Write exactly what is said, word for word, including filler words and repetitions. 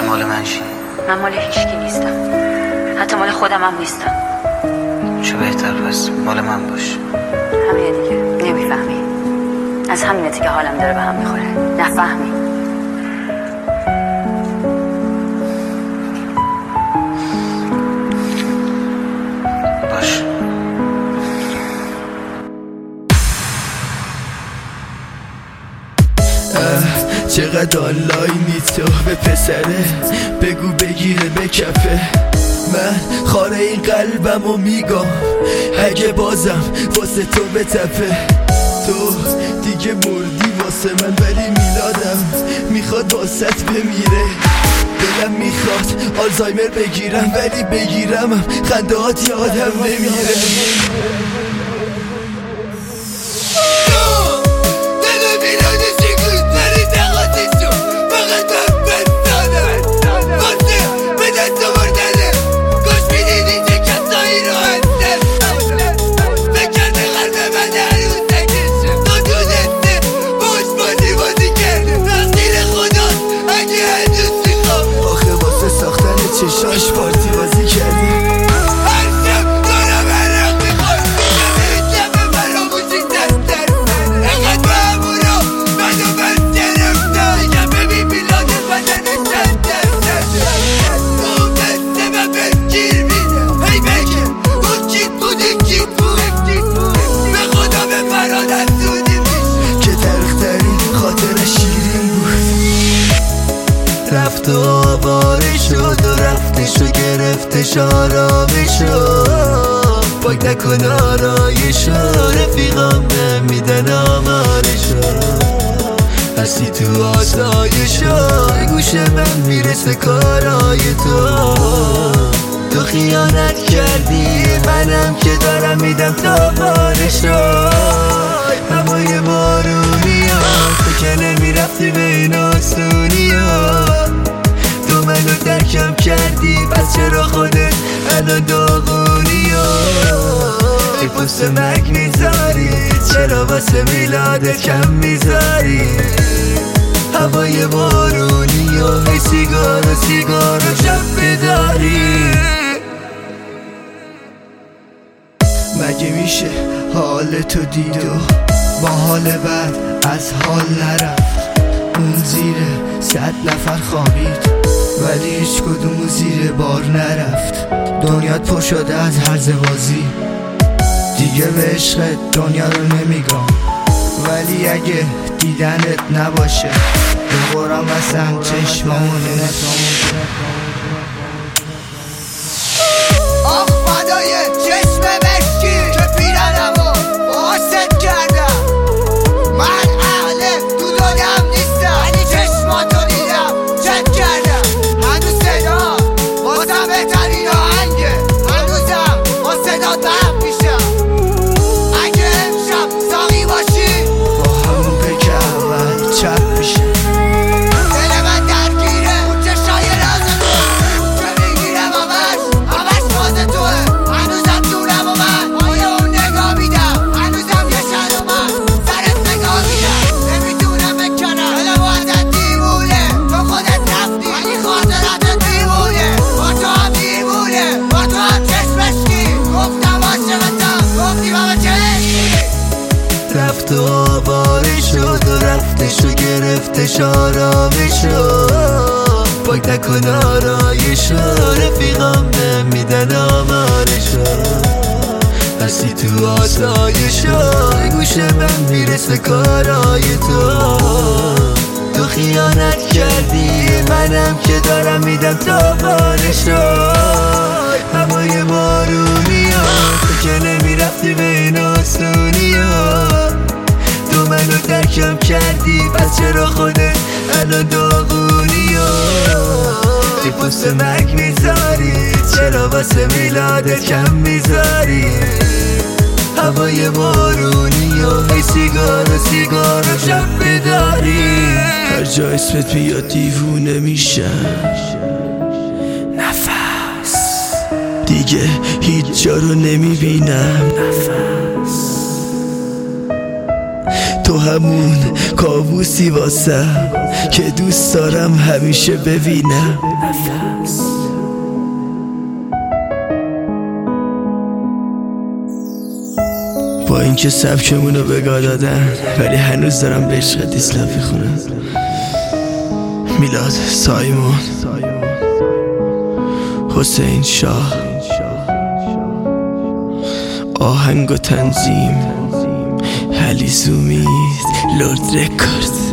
مال من چی؟ من مال هیچکی نیستم، حتی مال خودم هم نیستم. چه بهتر پس مال من باش. همینه دیگه، نمیفهمی. از همینه که حالم داره به هم میخوره. نفهمی. باش. چقدر آنلاینی تو به پسره، بگو بگیره به کفه. من خاره این قلبم و میگم اگه بازم واسه تو بتپه. تو دیگه مردی واسه من، ولی میلادم میخواد واسط بمیره. دلم میخواد آلزایمر بگیرم، ولی بگیرمم خندهات یادم نمیره. چشاش پارتی بازی کردی. هر شب دارم عرق میخواد، میگم این شب فراموشی دستر منه. اقد به همونو منو بس گرفتن، میگم ببین میلاد بدن چند درصده. اون دسته من بهت گیر میده، هی بگه اون کیت بود این کیت بود. به خدا به فراد افزودی میشه که تلخترین خاطر شیرین بود. رفت و آواره شد و رفتش و گرفتش آرامشو. پاک نکن آرایشو، رفیقام نمیدن آمارشو. هستی تو آسایشو، گوش من میرسه کارای تو. تو خیانت کردی، منم که دارم میدم تا بارشو. هوای بارونی ها، تو که نمیرفتی بین آسونی ها. تو منو درکم کردی، پس چرا خودت الان داغونی ها. ای پست مرگ میذاری، چرا واسه میلادت کم میذاری. هوای بارونی ها، ای سیگار و سیگار و شب بداری. مگه میشه حال تو دید و با حال بعد از حال نرفت. اون زیر صد نفر خوابید، ولی هیچ کدوم زیر بار نرفت. دنیات پر شده از هرزه بازی، دیگه به عشق دنیا رو نمیگم. ولی اگه دیدنت نباشه به قرآن بسم چشمامو نمیتونم. آخ فدای چشم مشکی که پیرنم و واسط کردم. من اهل تو دنیم نیستم، ولی چشماتو دیدم چک کردم. هنوز صدا واسم بهترین آهنگه، هنوزم با صدا دم میشم. اگه امشب ساقی باشی با همون پک اول چپ میشه. دل من درگیره اون چشای راز تو، که میگیرم همش همش باز توه. هنوزم دورم و من آیا اون نگاه میدم، هنوزم یه شد و من سرت نگاه میدم. نمیتونم بکنم دلم ازت دیوونه، تو خودت رفتی ولی خاطراتت دیوونه. با تو هم دیوونه، با تو هم چشمشکی. گفتم عاشقتم، گفتی بابا چشکی. رفت و آواره شد و رفتش و گرفتش آرامشو. پاک نکن آرایشو، رفیقام نمیدن آمارشو. هستی تو آسایشو، گوش من میرسه کارای تو. تو خیانت کردی، منم که دارم میدم تا بارشو. هوای بارونی ها، تو که نمیرفتی بین آسونی ها. تو منو درکم کردی، پس چرا خودت الان داغونی ها. ای پست مرگ میذاری، چرا واسه میلادت کم میذاری. هوای بارونی ها، ای سیگار و سیگار و شب بداری. هر جا اسمت بیاد دیوونه میشم. نفس دیگه هیچ جا رو نمیبینم. نفس تو همون کابوسی واسم، که دوست دارم همیشه ببینم. با اینکه سبکمونو بگاه دادن ولی هنوز دارم به عشق دیسلام میخونم. میلاد، سایمون، حسین شاه، آهنگ و تنظیم حلیزومی، لرد رکورد.